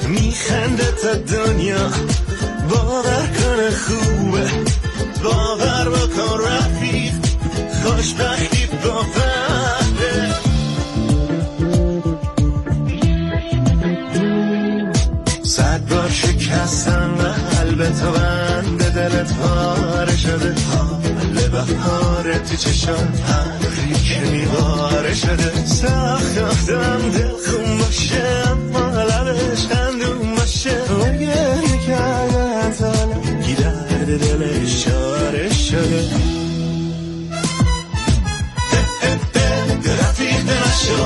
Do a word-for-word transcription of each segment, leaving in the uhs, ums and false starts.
میخنده تا دنیا باور کنه خوبه، باور بکن رفیق خوشبختی با فرده. صد بار شکستم و قلبت و بند دلت پاره شده، حال بهاره تو چشم ابری که میباره شده. سخت آخدم دل خون باشه اما لبش خندون باشه، مگه میکردن سالم کی درد دلش چاره شده. رفیق نشو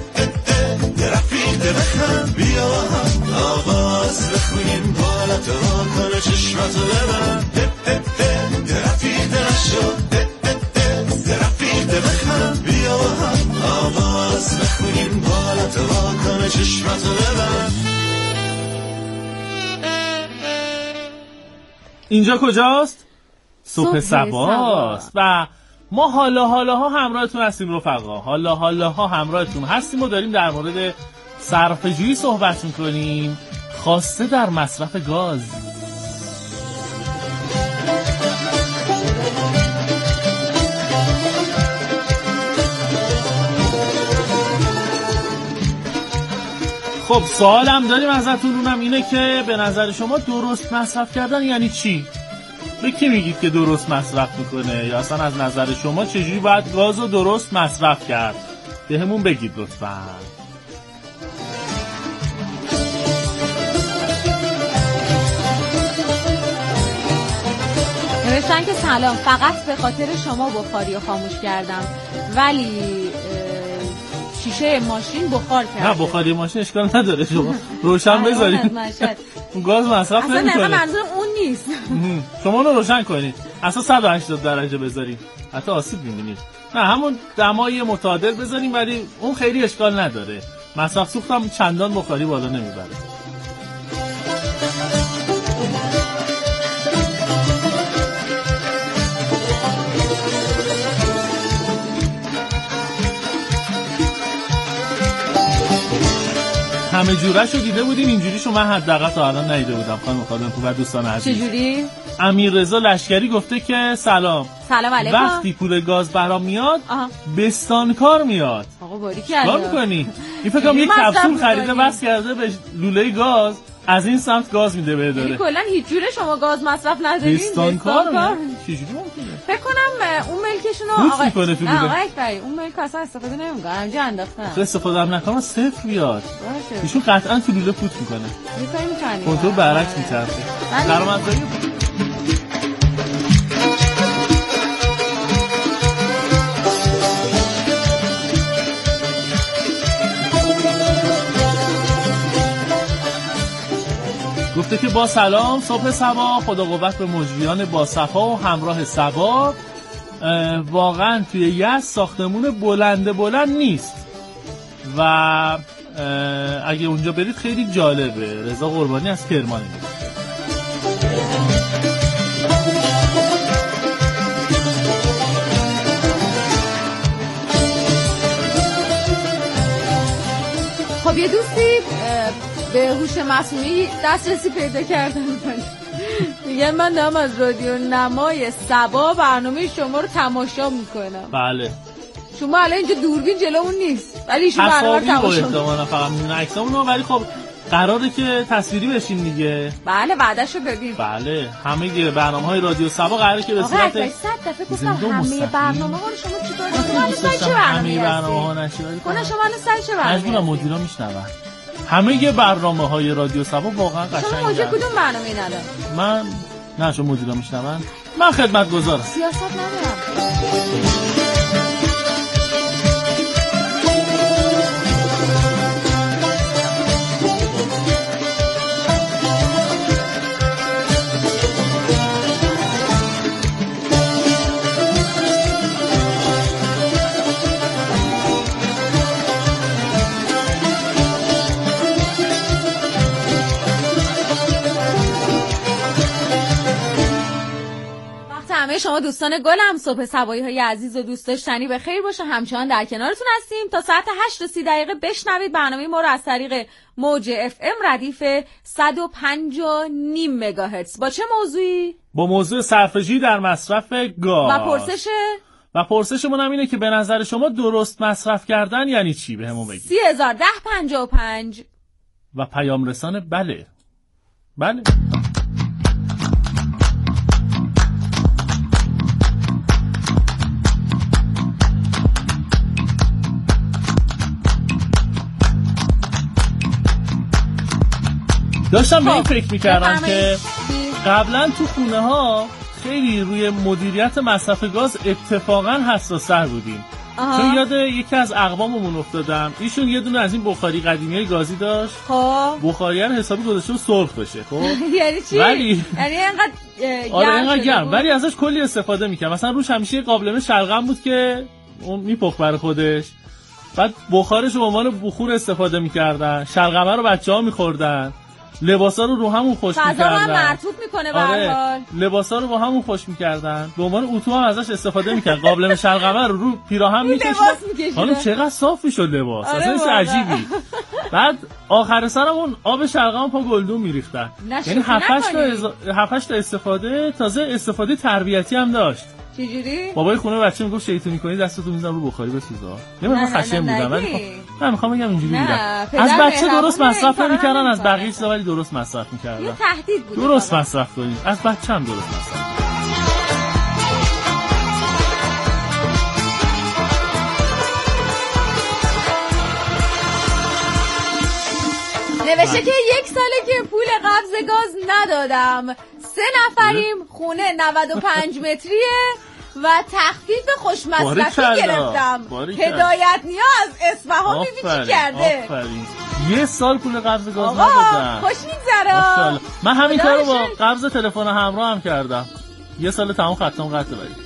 رفیق بخم بیا آواز بخونیم بالا تو کنه چشماتو ببن. رفیق نشو رفیق بخم بیا آواز بخونیم بالا تو کنه چشماتو ببن. اینجا کجاست؟ صبح صباست و ما حالا حالا ها همراهتون هستیم رفقا. حالا حالا ها همراهتون هستیم و داریم در مورد صرفه‌جویی صحبت می‌کنیم، خاصه در مصرف گاز. خب سوالم داریم ازتون، اونم اینه که به نظر شما درست مصرف کردن یعنی چی؟ به کی میگید که درست مصرف میکنه، یا اصلا از نظر شما چجوری باید گاز رو درست مصرف کرد؟ به همون بگید لطفاً. نوشتن که سلام، فقط به خاطر شما بخاری رو خاموش کردم ولی شیشه ماشین بخار کرد. نه بخاری ماشین اشکال نداره، شما روشن بذارید گاز مصرف نمیکنه. اصلا نه منظورم اون نیست. شما رو روشن کنید اصلا صد و هشتاد درجه بذارید حتی آسیب میبینید. نه همون دمای متعادل بذاریم ولی اون خیلی اشکال نداره، مصرف سوخت هم چندان بخاری بالا نمیبره. همه جورش رو دیده بودیم، اینجوریشو من حداقل تا الان ندیده بودم. خانم خانم خوب دوستان عزیز. چجوری؟ امیررضا لشکری گفته که سلام سلام علیکم، وقتی پول گاز برام میاد بستانکار میاد. آقا باری کرد. چیکار می‌کنی؟ این فکر کنم یک کپسول خریده بس کرده به لوله گاز، از این سمت گاز میده به داره. یعنی کلا هیچ جوره شما گاز مصرف ندارین؟ بستانکار چجوری ممکنه؟ فکر کنم اون ملکشون رو آقا نه آقا اکبری اون ملک اصلا استفاده نمی‌کنه، همینجا انداختن. استفاده هم نکنه صفر بیاد. ایشون قطعا تو لوله فوت میکنه. یه کاری می‌کنی. کنترل برعکس می‌چرخه. درآمدزایی گفته که با سلام صبح صبا، خدا قوت به مجریان با صفا و همراه صبا. واقعا توی یزد ساختمون بلند بلند نیست و اگه اونجا برید خیلی جالبه. رضا قربانی از کرمانی. خب یه دوستی به هوش مصنوعی دسترسی پیدا کردن، میگن من دارم از رادیو نمای صبا برنامه شما رو تماشا میکنم. بله شما الان اینجا دوربین جلومون نیست ولی ایشون برنامه رو تماشا میکنم. فقط میبینن عکسامونو ولی خب قراره که تصویری بشین دیگه. بله وعدهشو ببین. بله همه برنامه‌های رادیو صبا قراره که به صورت صد دفعه گفتم همه برنامه‌ها رو شما چیکار می‌کنید؟ چه برنامه‌ای برنامه‌ها نشید؟ کنه شما الان سر چه برنامه‌ای؟ مجبورم مدیرا میشنون. همه برنامه‌های رادیو صبا واقعا قشنگه. شما مدیر کدوم برنامه‌ای نداره؟ من نه شما مدیرا میشنون. من خدمتگزارم. سیاست ندارم. همه شما دوستان گلم صبح صباحی های عزیز و دوست داشتنی به خیر باشه. همچنان در کنارتون هستیم تا ساعت هشت و سی دقیقه. بشنوید برنامه ما رو از طریق موج اف ام ردیف صد و پنج و نیم مگاهرتز. با چه موضوعی؟ با موضوع صرفه‌جویی در مصرف گاز. و پرسش و پرسشمون هم اینه که به نظر شما درست مصرف کردن یعنی چی؟ به همون بگید. سی هزار ده پنجاه و پنج. و پیام رسان بله بله. داشتم به این فکر میکردم که قبلا تو خونه ها خیلی روی مدیریت مصرف گاز اتفاقا حساس‌تر بودیم. چون یاد یکی از اقواممون افتادم، ایشون یه دونه از این بخاری قدیمی گازی داشت. خب بخاری رو حسابی گذاشته و سرخ بشه. خب یعنی چی؟ ولی یعنی اینقدر آره اینقدر گرم، ولی ازش کلی استفاده می‌کرد. مثلا روش همیشه قابلمه شلغم بود که اون میپخت برای خودش. بعد بخارش رو به عنوان بخور استفاده می‌کردن. شلغمه رو بچه‌ها می‌خوردن. لباسا رو رو همون خوش می‌کردن. فضا هم مرطوب می‌کنه به هر حال. لباسا رو با همون خوش می‌کردن. به عنوان اتو هم ازش استفاده می‌کرد. قابلمه شلغمه رو رو پیراهن می‌کشید. حالا چقدر صاف می‌شد لباس. آره اصلا چه عجیبی. بعد آخر سرم اون آب شلغم پا گلدون می‌ریختن. یعنی هفت هشت تا استفاده، تازه استفاده تربیتی هم داشت. چجوری؟ بابای خونه بچه میگفت شیطونی کنی دستتو میزنم رو بخاری بسوزا. نمیدونم خشن بودم ولی من میخوام بگم اینجوری بودم. از بچه درست مصرف نمی‌کردن، از بقیه چیزا ولی درست مصرف می‌کردن. یه تهدید بود. درست مصرف کنید. از بچه هم درست مصرف. نوشته که یک ساله که پول قبض گاز ندادم. سه نفریم، خونه نود و پنج متریه و تخفیف خوشمصرفی گرفتم. هدایت نیاز اصفهان می‌بینی چی کرده. آفرین. یه سال پول قبض گاز آقا ندادم. خوش میگذره. من همین کارو با قبض تلفن همراه هم کردم. یه سال تمام خطم قطع ولی.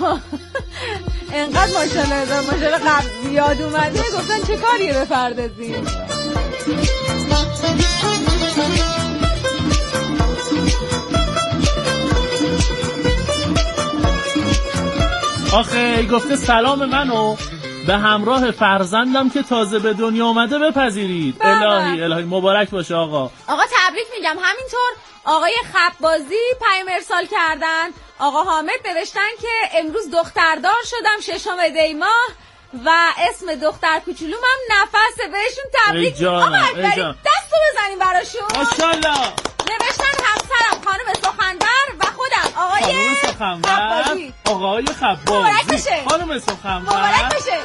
انقدر ماشاءالله ماشاءالله قبض زیاد اومده گفتن چه کاری بپردازیم. آخه گفته سلام منو به همراه فرزندم که تازه به دنیا اومده بپذیرید. الهی الهی مبارک باشه آقا. آقا تبریک میگم. همینطور آقای خبازی پیام ارسال کردن. آقا حامد نوشتن که امروز دختردار شدم ششم دی ماه و اسم دختر کوچولوم هم نفسه. بهشون تبریک. آقا برید دستو بزنیم براشون. ماشاءالله. نوشتن همسرم خانم سخنور و خودم آقای خبازی. آقای خبازی مبارک بشه. خانم سخنور مبارک بشه.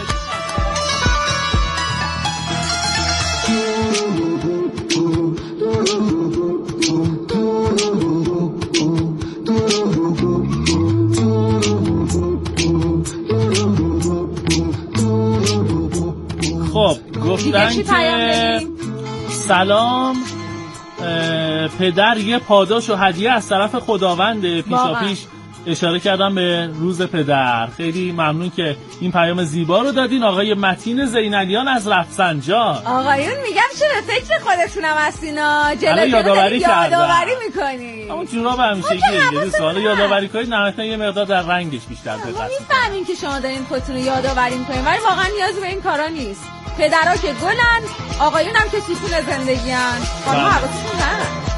خب گفتن که سلام پدر یه پاداش و هدیه از طرف خداونده. پیشا پیش اشاره کردم به روز پدر. خیلی ممنون که این پیام زیبا رو دادین. آقای متین زینالیان از رفسنجان. آقایون میگم چرا فکر خودتونم هستینا جلوی یادآوری یادآوری میکنی. همون جورا به همیشگیه. سوال یادآوری کنید نهایتا یه مقدار در رنگش بیشتر دقت کنید. میفهمین که شما دارین خودتون رو یادآوری میکنین ولی واقعا نیازی به این کارا نیست. پدرها که گلن، آقایون هم که ستون زندگیان. خانم حواستون هست.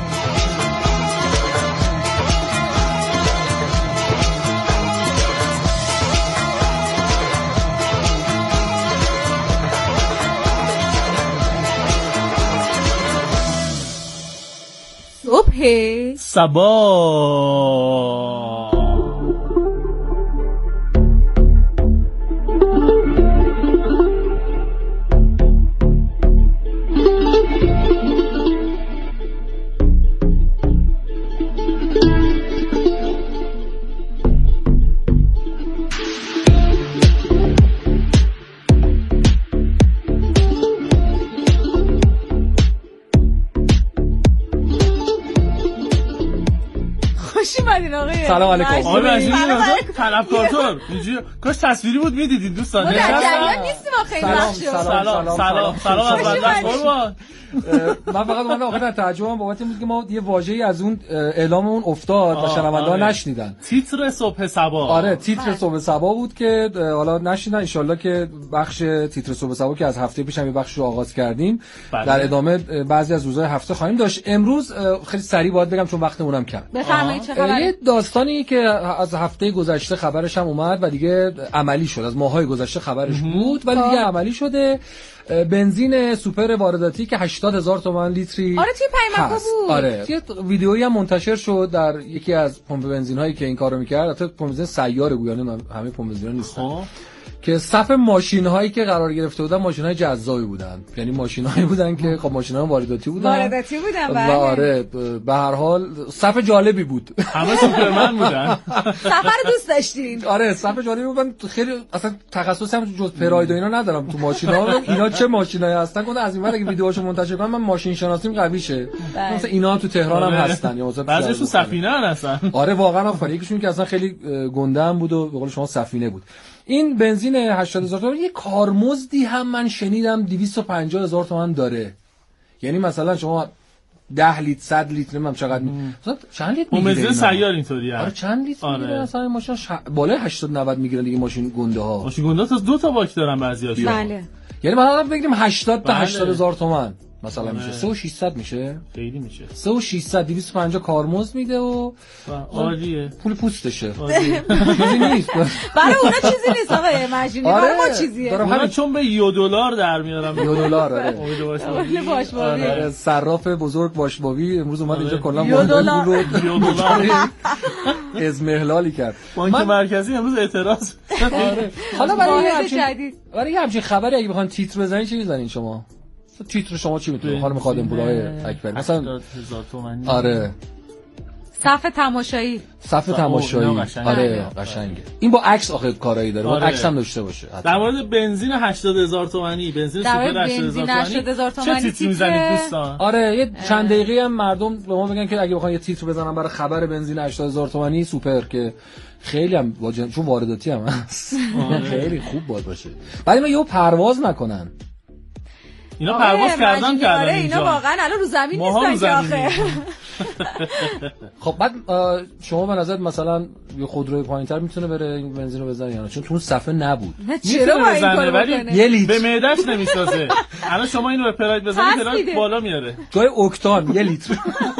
صبح صباح اومدین آقای سلام علیکم. آقای مجید طلبکارتون اینجوری کاش تصویری بود میدیدین دوستان. ما در جریان نیستیم خیلی وقت شد. سلام سلام سلام از بنده قربان. من فقط اومدم آخر تعجبم بابت این بود که ما یه واژه‌ای از اون اعلاممون افتاد و شنونده‌ها نشنیدن. تیتر صبح صبا. آره تیتر صبح صبا بود که حالا نشیدن. ان شاءالله که بخش تیتر صبح صبا که از هفته پیش هم یه بخش رو آغاز کردیم بله. در ادامه بعضی از روزهای هفته خواهیم داشت. امروز خیلی سریع باید بگم چون وقتمون کم. بفرمایید چه خبره؟ یه داستانی که از هفته گذشته خبرش هم اومد و دیگه عملی شد. از ماهای گذشته خبرش بود ولی دیگه عملی شده. بنزین سوپر وارداتی که هشتاد هزار تومان لیتری آره توی پیمکو بود. آره یه ویدئویی هم منتشر شد در یکی از پمپ بنزین هایی که این کارو میکرد. البته پمپ بنزین سیاره گویانه همه پمپ بنزینا نیستن که صف ماشین هایی که قرار گرفته بودن ماشین های جذابی بودن. یعنی ماشین هایی بودن که خب ماشین های وارداتی بودن وارداتی بودن و آره به هر حال صف جالبی بود. همه سوپرمن بودن. سفر دوست داشتین؟ آره صف جالبی بود. خیلی اصلا تخصصی هم جز پراید و اینا ندارم تو ماشینا. اینا چه ماشینایی هستن گفتم از این بعد اگه ویدیوهاشو منتشر کنم من ماشین شناسیم قوی شه. مثلا اینا تو تهران هم هستن یا مثلا بعضیشون سفینه هستن. آره واقعا آفرین. یکیشون که اصلا خیلی گنده هم بود و به قول شما سفینه بود. این بنزین هشتاد هزار تومان یه کارمزدی هم من شنیدم دویست و پنجاه هزار تومان داره. یعنی مثلا شما ده لیتر صد لیتر نمیدونم چقدر مثلا چند لیتر میگیره بنزین سیار اینطوریه. آره چند لیتر آره. میگیره مثلا ماشین ش... بالای هشتاد نود میگیرن دیگه ماشین گنده ها. ماشین گنده ها تا دو تا باک دارن بعضیاشون. بله. یعنی مثلا بگیم هشتاد تا بله. هشتاد هزار تومان مثلا میشه سه و ششصد میشه. خیلی میشه. سه و ششصد دویست و پنجاه کارمزد میده و عالیه. پول پوستشه. چیزی نیست. برای اونا چیزی نیست آقای مجینی. برای ما چیزیه. اونا چون به یو دلار در میارن. یو دلار آره. امید باشباوی. آره صراف بزرگ باشباوی امروز اومد اینجا کلا یو دلار یو دلار از مهلالی کرد. بانک مرکزی امروز اعتراض. آره. حالا برای همچین برای همچین خبری اگه بخوان تیتر بزنین چی میزنین شما؟ تیتر شما چی میتونه خانم خادم پورای اکبر مثلا آره صف تماشایی صف تماشایی آره قشنگه. این با عکس آخه کارایی داره. با عکس هم داشته باشه. در مورد بنزین هشتاد هزار تومانی بنزین سوپر هشتاد هزار تومانی چه تیتر میزنید دوستان؟ آره یه چند دقیقه هم مردم به ما بگن که اگه بخوان یه تیتر بزنن برای خبر بنزین هشتاد هزار تومانی سوپر که خیلی هم واجن چون وارداتی هم هست خیلی خوب بود باشه. بعد ما یهو پرواز نکنن. اینا پرواز کردن کردن آره اینا واقعا الان رو زمین نیستن که آخه. خب بعد شما به نظر مثلا یه خودروی پایینتر میتونه بره این بنزین رو بزنه یا نه چون تو اون صفحه نبود. چرا با این کارو بکنه؟ یه لیتر به معدهش نمیسازه. الان شما اینو به پراید بزنید پراید بالا میاره. جای اکتان یه لیتر.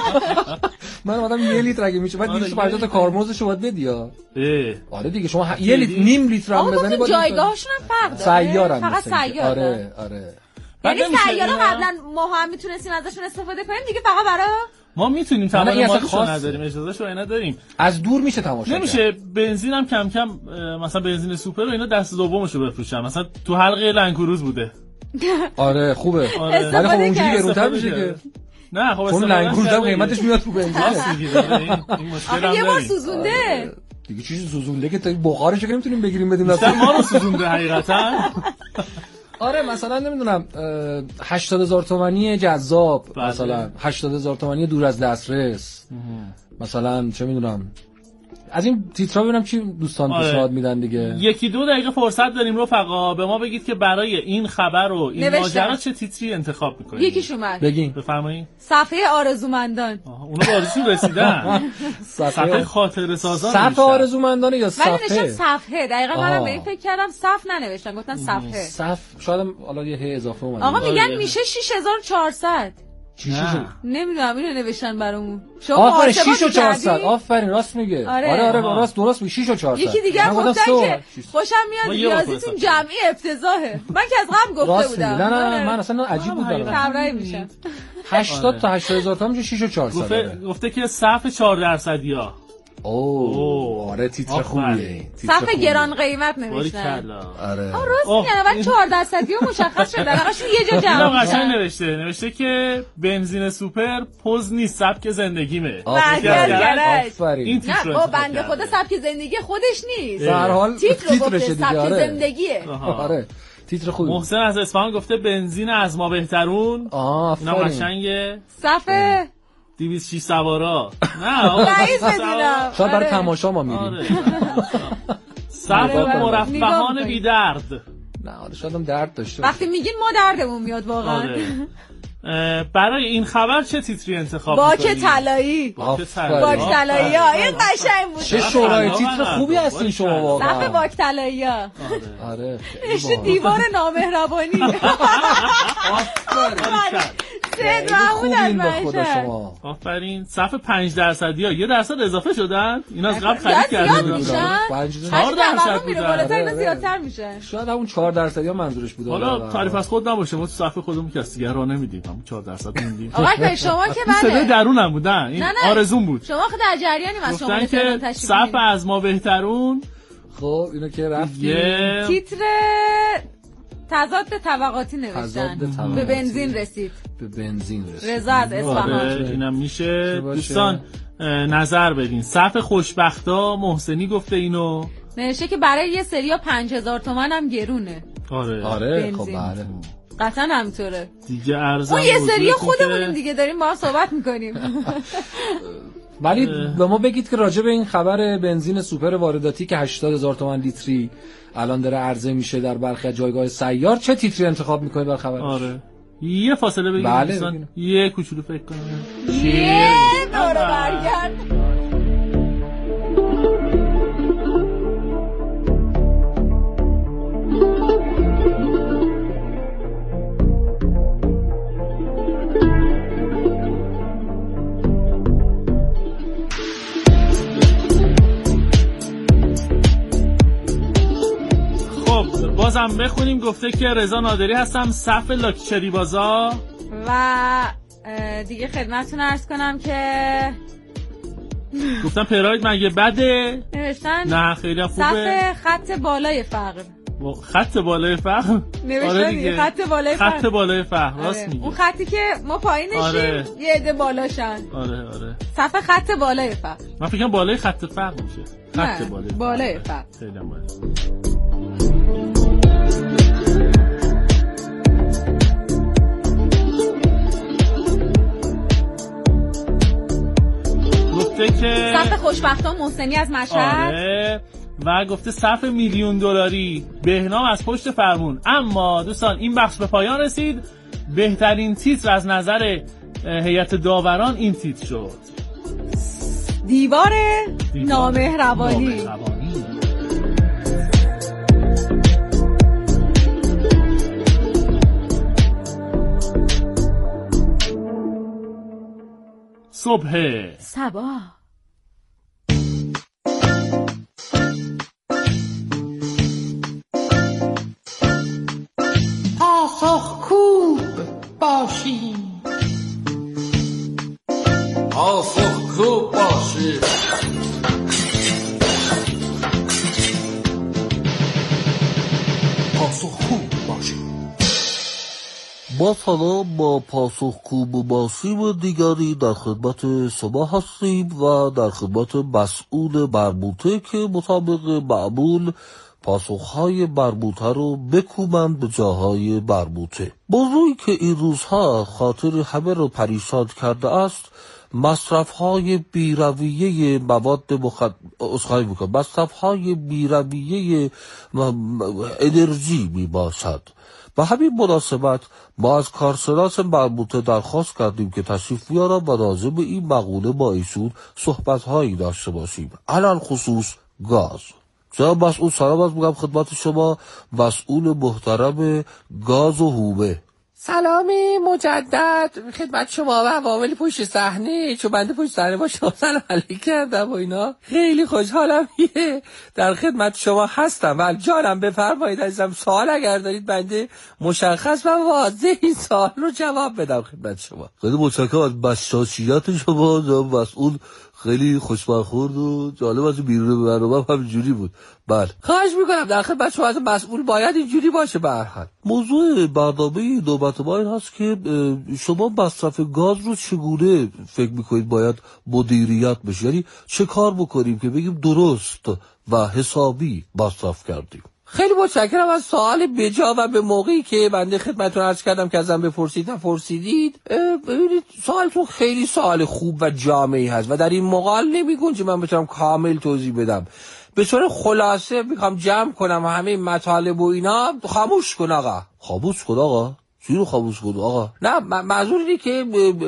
من اومدم یه لیتر اگه میشه بعد دویست و پنجاه تا کارمزدش رو باید بدی ها. آره دیگه شما یه لیتر نیم لیتر هم بزنی باید جایگاهشون هم فرق داره. سیارن فقط سیار. آره آره. یعنی سیارا قبلا ما هم میتونستیم ازشون استفاده کنیم دیگه فقط برای ما میتونیم تمام ماشینو نداریم اجازهشو اینا داریم از دور میشه تماشا نمیشه بنزین هم کم کم مثلا بنزین سوپر و اینا دست دومشو بفروشن مثلا تو حلقه لنگروز بوده آره خوبه ولی خب اونجوری گرونتر میشه که نه خب چون لنگروز هم قیمتش میاد رو بنزین این مشکل هم یه بار سوزونده دیگه چیزی سوزونده که تا بخارش که نمیتونیم بگیریم بدیم دست ما رو سوزونده حقیقتا آره مثلا نمیدونم هشتاد هزار تومانی جذاب بله. مثلا هشتاد هزار تومانی دور از دسترس مثلا چه میدونم از این تیترا ببینم چی دوستان آره. پیشنهاد میدن دیگه. یکی دو دقیقه فرصت داریم رفقا به ما بگید که برای این خبر و این ماجرا چه تیتری انتخاب میکنید. یکیش اومد بگین بفرمایید. صفحه آرزومندان. اونو به آرزوشون رسیدن. صفحه خاطره سازان. صفحه آرزومندان یا صفحه؟ من نوشتم صفحه. دقیقاً منم به این فکر کردم صف ننوشتن گفتن صفحه. صف شاید حالا یه هی اضافه اومد. آقا میگن میشه شش هزار و چهارصد. نمیدونم اینو نوشتن برامون. شما آفرین شش و چهارصد آفرین راست میگه. آره آره, آره راست درست میگه شش و چهارصد. یکی دیگه هم گفتن که خوشم میاد ریاضیتون جمعی افتضاحه. من که از قبل گفته بودم. نه نه من اصلا عجیب بود برام. تبرئه میشم. هشتاد تا هشتاد هزار تومان میشه شش و چهارصد. گفته گفته که صف چهار درصدیا. اوه آره تیتر خوبیه. صف گران قیمت نوشتن. آره. آ راست میگن ولی چهار درصدی مشخص شده. دقیقاً یه جا جمع. اینو قشنگ نوشته. نوشته که بنزین سوپر پوز نیست سبک زندگیمه. این تیتر نه بنده خدا سبک زندگی خودش نیست. در حال تیترش سبک زندگیه. آره تیتر خوبه. محسن از اصفهان گفته بنزین از ما بهترون. آه اینا قشنگه. صف دویست شیش سوارا. نه رئیس بدونم. شاید برای تماشا ما میریم. آره. صف مرفهان بی درد. نه آره شاید هم درد داشته. وقتی میگین ما دردمون میاد واقعا. آره. برای این خبر چه تیتری انتخاب باک می‌کنی؟ طلایی. باک طلایی. باک طلایی ها این قشنگ بود. چه شورای تیتر خوبی هستین شما واقعا. صف باک طلایی ها. آره. نشه دیوار نامهربانی. سید محمود از منشه. آفرین. صف پنج درصدی ها یه درصد اضافه شدن؟ اینا از قبل خرید کرده بودن. چهار درصد میره بالاتر اینا زیادتر میشه. شاید همون چهار درصدی ها منظورش بود. حالا تعریف از خود نباشه، ما تو صف خودمون که از دیگه راه نمیدیم، همون چهار درصد موندیم. آقا شما که بله. بله. درونم بودن. این آرزوم بود. شما خود در جریانیم از شما که صف از ما بهترون. خب اینو که رفتیم. تیتر تضاد توقعاتی نوشتن. به بنزین رسید. به بنزین رسید. رضا از اصفهان. اینم میشه. دوستان نظر بدین. صف خوشبختا محسنی گفته اینو. نوشته که برای یه سریا پنج هزار تومان هم گرونه. آره. آره خب بله. قطعا همینطوره. دیگه ارزم. اون یه سریا خودمونیم دیگه داریم با هم صحبت میکنیم. ولی به ما بگید که راجع به این خبر بنزین سوپر وارداتی که هشتاد هزار تومان لیتری الان داره عرضه میشه در برخی جایگاه سیار چه تیتری انتخاب میکنید برای خبرش؟ آره یه فاصله بگیرید بله دوستان. یه کوچولو فکر کنم. یه دور برگرد. بازم بخونیم. گفته که رضا نادری هستم، صف لاکچری بازار. و دیگه خدمتتون عرض کنم که گفتم پراید مگه بده؟ نوشتن نه خیلی خوبه. صف خط بالای فقر. خط بالای فقر؟ نوشتن آره دیگه خط بالای فقر. خط بالای فقر راست آره. میگی. اون خطی که ما پایینشیم آره. یه عده بالاشن. آره آره. صف خط بالای فقر. من فکر کنم بالای خط فقر میشه. خط بالای فقر. بالای فقر. خیلی عالی. که صف خوشبختان محسنی از مشهد. آره. و گفته صف میلیون دلاری بهنام از پشت فرمون. اما دوستان این بخش به پایان رسید. بهترین تیتر از نظر هیئت داوران این تیتر شد. دیوار, دیوار نامهربانی. نامهربانی. صبح صباح. پاسخگو باشیم. پاسخگو باشیم. پاسخگو باشیم. با سلام، با پاسخگو باشیم دیگری در خدمت شما هستیم و در خدمت مسئول مربوطه که مطابق معمول پاسخهای مربوطه رو بکوبند به جاهای مربوطه. موضوعی که این روزها خاطر همه رو پریشان کرده است مصرفهای بیرویه مواد مخدر اسخای میکنم مصرفهای بیرویه انرژی می باشد. به همین مناسبت ما از کارشناس مربوطه درخواست کردیم که تشریف بیارن و راجع به این مقوله با ایشون صحبت‌هایی داشته باشیم، علل خصوص گاز. جناب مسئول سلام از میگم خدمت شما، مسئول محترم گاز و هومه. سلامی مجدد خدمت شما و عوامل پشت صحنه. چون بنده پشت صحنه با شما سلام علیک کردم و اینا خیلی خوشحالم یه در خدمت شما هستم و جانم بفرمایید عزیزم سوال اگر دارید بنده مشخص و واضح این سوال رو جواب بدم خدمت شما. خیلی متشکرم از بساطیت شما جناب مسئول، خیلی خوشبخورد و جالب از بیرون برنامه همینجوری بود. بله خواهش میکنم در خدمت شما از مسئول باید اینجوری باشه. به هر حال موضوع برنامه نوبت ما این هست که شما مصرف گاز رو چگونه فکر میکنید باید مدیریت بشه، یعنی چه کار بکنیم که بگیم درست و حسابی مصرف کردیم؟ خیلی متشکرم از سوال بجا و به موقعی که بنده خدمتتون عرض کردم که ازم بپرسید نپرسیدید. ببینید سوالتون خیلی سوال خوب و جامعی هست و در این مقال نمیگنجه من بتونم کامل توضیح بدم. به طور خلاصه میخوام جمع کنم همه مطالب و اینا. خاموش کن آقا. خاموش کن آقا؟ چی رو خاموش کن آقا؟ نه منظور اینه که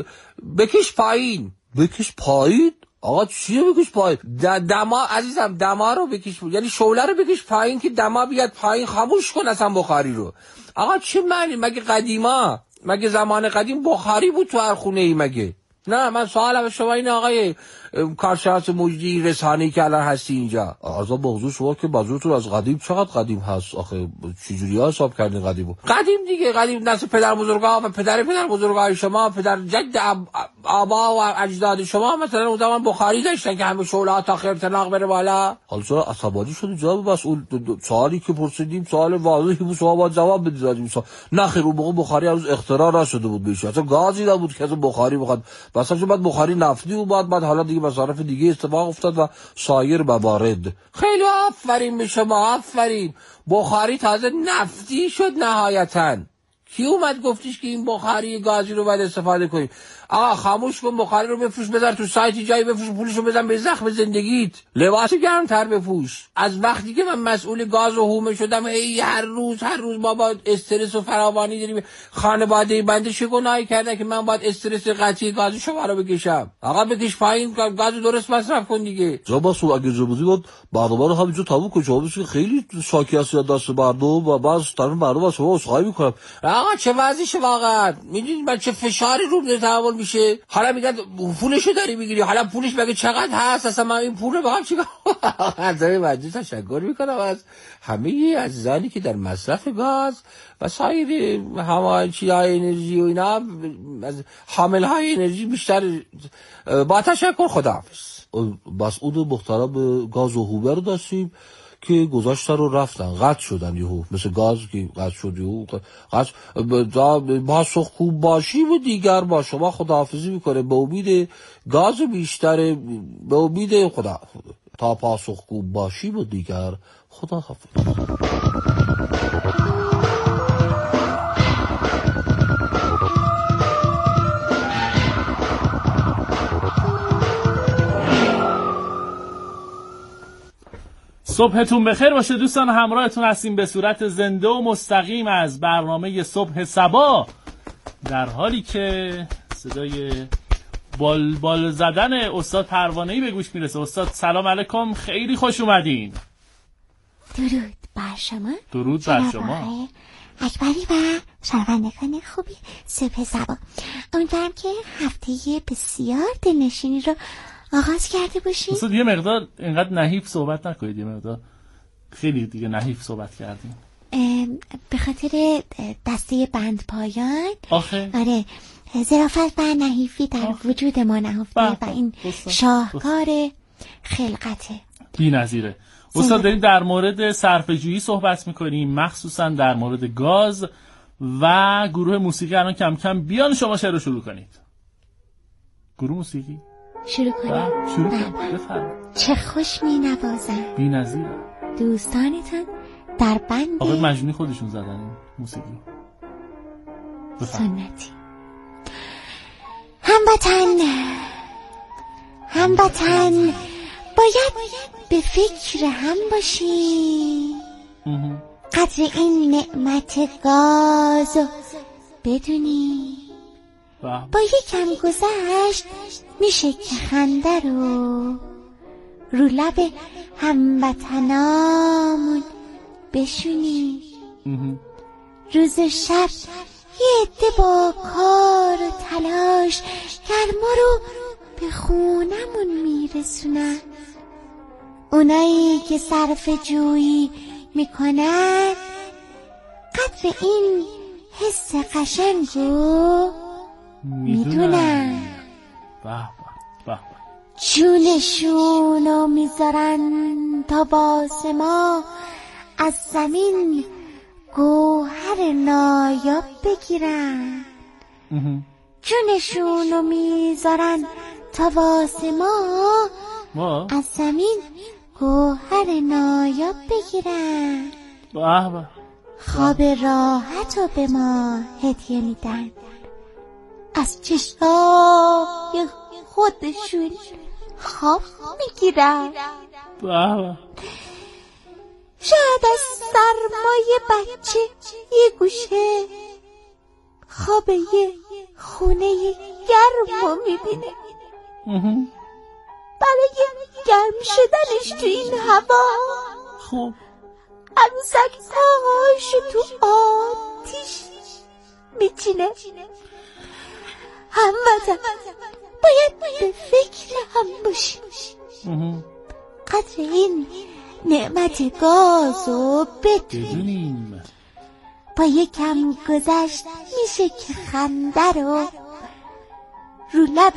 بکش پایین. بکش پایین؟ آقا چیه بکش پایین؟ دما عزیزم دما رو بکش، یعنی شعله رو بکش پایین که دما بیاد پایین. خاموش کن اصلا بخاری رو. آقا چه معنی؟ مگه قدیما مگه زمان قدیم بخاری بود تو هر خونه ای مگه؟ نه من سوالم شما این آقای کارشناس مجری رسانه‌ای که الان هستی اینجا. عرضا به حضور شما که منظورتون از قدیم چقدر قدیم هست؟ آخه چجوری حساب کردین قدیمو؟ قدیم دیگه قدیم نسل پدر بزرگا و پدر پدر بزرگای شما، پدر جد آبا و اجداد شما مثلا اون زمان بخاری داشتن که همه شعله‌ها تا خرطناق بره بالا. حالا چرا عصبانی شدی جواب مسئول؟ سوالی که پرسیدیم سوال واضحی بود، شما باید جواب بدید. نه خیر اون موقع بخاری هنوز اختراع نشده بود بهش، اصلا گازی نبود که از بخاری بخواد. مثلا بعد بخاری نفتی و بعد بعد حالا دیگه مصارف دیگه اتفاق افتاد و سایر موارد. خیلی آفرین به شما، آفرین. بخاری تازه نفتی شد نهایتاً. کی اومد گفتیش که این بخاری گازی رو باید استفاده کنیم؟ آقا خاموش کن، بخاری رو بفروش، بذار تو سایتی جایی بفروش، پولشو بزن به زخم زندگیت. لباس گرمتر بپوش. از وقتی که من مسئول گاز و هومه شدم هی هر روز هر روز ما با استرس و فراوانی داریم. خانواده بنده چه گناهی کرده که من باید استرس قطعی گاز شما رو بکشم؟ آقا بکش پایین، گاز درست مصرف کن دیگه. جناب مسئول اگه جبوزی بود برنامه رو همینجا تموم کنید. شما بسید خیلی شاکی هستی دست مردم و بعض طرف مردم از شما عذرخواهی میکنم. آقا چه وضعشه واقعا؟ میدونید من چه فشاری رو تحمل میشه؟ حالا میگن پولشو داری میگیری، حالا پولش مگه چقدر هست؟ اصلا من این پول رو بخوام چیکار؟ از مجلس تشکر میکنم از همه عزیزانی که در مصرف گاز و سایر همانچی‌های انرژی و اینا از حامل‌های انرژی بیشتر با تشکر. خداحافظ. مسئول محترم گاز و هوبر داشتیم که گذاشتن رو رفتن، قطع شدن یهو، مثل گاز که قطع شد یهو قطع. پاسخ خوب باشی و دیگر با شما خداحافظی میکنه به امید گاز بیشتر، به امید خدا تا پاسخ خوب باشی و دیگر خداحافظ. صبحتون بخیر باشه دوستان، همراهتون هستیم به صورت زنده و مستقیم از برنامه صبح صبا، در حالی که صدای بال بال زدن استاد پروانه‌ای به گوش میرسه. استاد سلام علیکم، خیلی خوش اومدین. درود بر شما. درود بر شما اکبری و شنوندگان خوبی صبح صبا. امیدوارم که هفته بسیار دلنشینی رو آغاز کرده باشیم. استاد یه مقدار اینقدر نحیف صحبت نکنید، یه مقدار خیلی دیگه نحیف صحبت کردیم به خاطر دسته بند پایان. آخه آره ظرافت و نحیفی در آخه. وجود ما نهفته و این شاهکار خلقته بی‌نظیره. استاد داریم در مورد صرفه‌جویی صحبت میکنیم، مخصوصا در مورد گاز و گروه موسیقی. الان کم کم بیان شما شعر رو شروع کنید. گروه موسیقی شروع کنیم. شروع کنیم. بفرمایید. چه خوش می نوازن بی‌نظیره دوستانتان در بند آقای مجنونی خودشون زدن این موسیقی سنتی. هموطن هموطن باید به فکر هم باشی، قدر این نعمت گاز بدونی. با یکم گذشت میشه که خنده رو رو لب هموطنامون بشونی. روز و شب یه عده با کار و تلاش گرما رو به خونمون میرسونن. اونایی که صرف جویی میکنن قدر این حس قشنگو میدونن. جونشونو میذارن تا واسه ما از زمین گوهر نایاب بگیرن. جونشونو میذارن تا واسه ما از زمین گوهر نایاب بگیرن. به به. خواب راحت رو به ما هدیه میدن، از چشمای خودشون خواب میگیرن. به به. شاید از سرمای بچه یه گوشه خواب یه خونه گرم رو میبینه، برای گرم شدنش تو این هوا خوب عروسک پاهاشو تو آتیش میچینه. هموطن باید به فکر هم باشیم، قدر این نعمت گازو بدونیم. با یکم گذشت میشه که خنده رو رو لب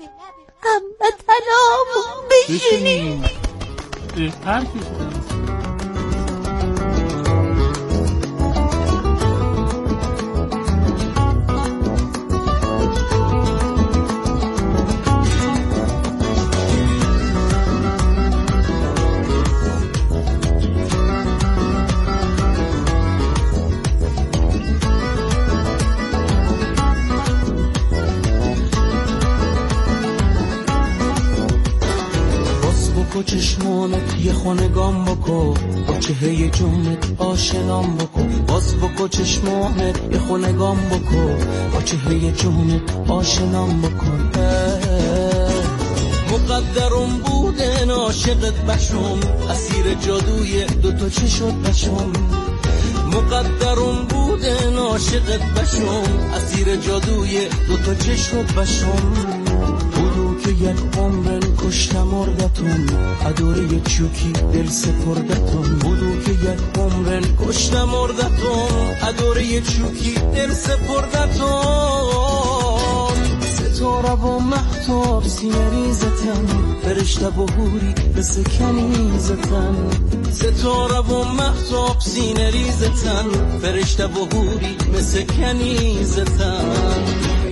هموطنامون بشونیم. بهتر که شده. با چشمانت یه خونگام بکن، با چهه جونت آشنام بکن. باز بکن چشمانت یه خونگام بکن، با چهه جونت آشنام بکن. مقدرم بوده عاشقت بشم، اسیر جادوی دوتا چشات بشم. مقدرم بوده عاشقت بشم، اسیر جادوی دوتا چشات بشم. که یک عمرن کشتم مردتون، اداره یک چوکی دل سپردتون. بودو که یک عمرن کشتم مردتون، اداره یک چوکی دل سپردتون. ستاره و محتاب سینه ریزتن، فرشته و حوری بس کنیزتن. ستاره و محتاب سینه ریزتن، فرشته و حوری بس کنیزتن.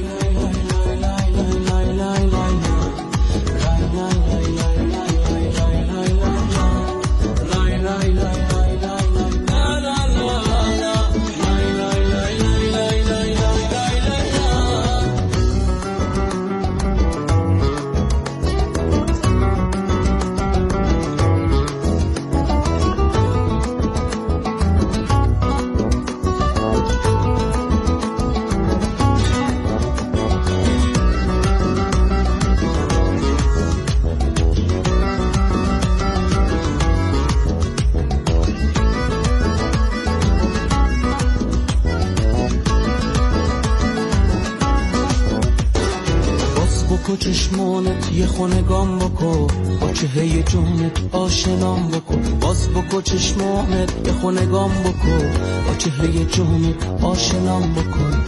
چشمانت یه خونگام بکن، با چهه جونت آشنام بکن. باز بکن چشمانت یه خونگام بکن، با چهه جونت آشنام بکن.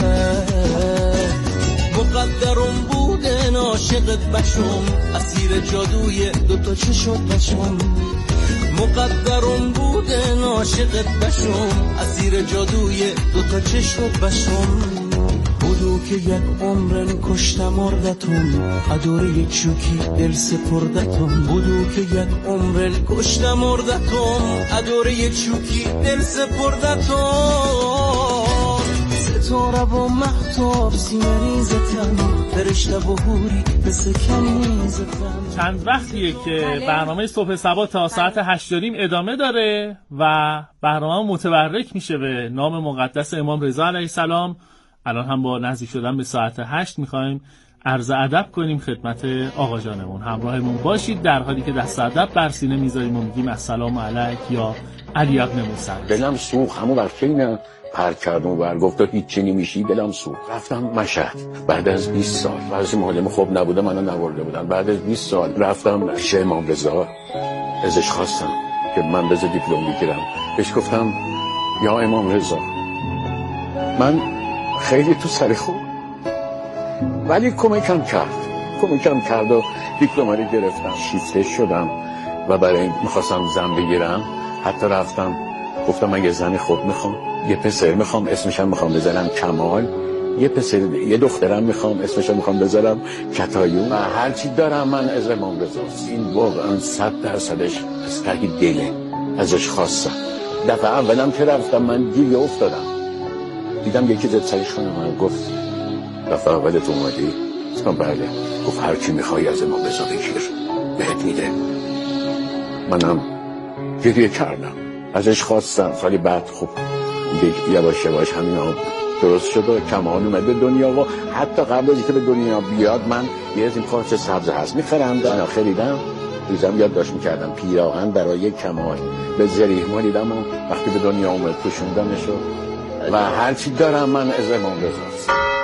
مقدرم بوده عاشقت بشم، اسیر جادوی دوتا چشات بشم. مقدرم بوده عاشقت بشم، اسیر جادوی دوتا چشات بشم. بودو که یک عمرن کشتم مردتون، اداره یک چوکی دل سپردتون. بودو که یک عمرن کشتم مردتون، اداره یک چوکی دل سپردتون. ستاره و محتاب سینه ریزتن، فرشته و حوری بس کنیزتن. چند وقتیه که برنامه صبح صبا تا ساعت هشت و نیم ادامه داره و برنامه متبرک میشه به نام مقدس امام رضا علیه السلام. الان هم با نزدیک شدن به ساعت هشت میخوایم عرض ادب کنیم خدمت آقا جانمون. همراهمون باشید در حالی که دست ادب بر سینه میذاریم و میگیم السلام علیک یا علی ابن موسی. دلم سوخت، همون وقتی نه پر کردم و برگفت هیچ نمیشی، دلم سوخت. رفتم مشهد بعد از بیست سال، بعضی معلم خوب نبوده منو نورده بودن. بعد از بیست سال رفتم پیش امام رضا، ازش خواستم که من بذار دیپلم بگیرم. بهش گفتم یا امام رضا، من خیلی تو سر خوب ولی کمکم کرد کمکم کرد و دیپلم رو گرفتم. شیفته شدم و برای این میخواستم زن بگیرم. حتی رفتم گفتم من یه زن خوب میخوام، یه پسر میخوام اسمشم میخوام بذارم کمال، یه پسر یه دخترم میخوام اسمشم میخوام بذارم کتایون. و هرچی دارم من از امام رضا. این واقعا صد درصدش از ته دله ازش خواستم. دفعه اولم که رفتم من گیر افتادم، دیدم یکی زد سرش کنه من، گفت دفعه اولت اومدی؟ گفتم بله. گفت هر چی میخوای از ما بذار بگیر بهت میده. منم گریه کردم، ازش خواستم. سالی بعد خب یواش یواش همین ها درست شد و کمان اومد به دنیا و حتی قبل از اینکه به دنیا بیاد من یه از این پارچه سبز هست میخرم من خریدم ریزم یاد داشت میکردم پیراهن برای کمان به زریح مالیدم و وقتی به دنیا اومد پوشوندمشو و هرچی دارم من از امام رضاست.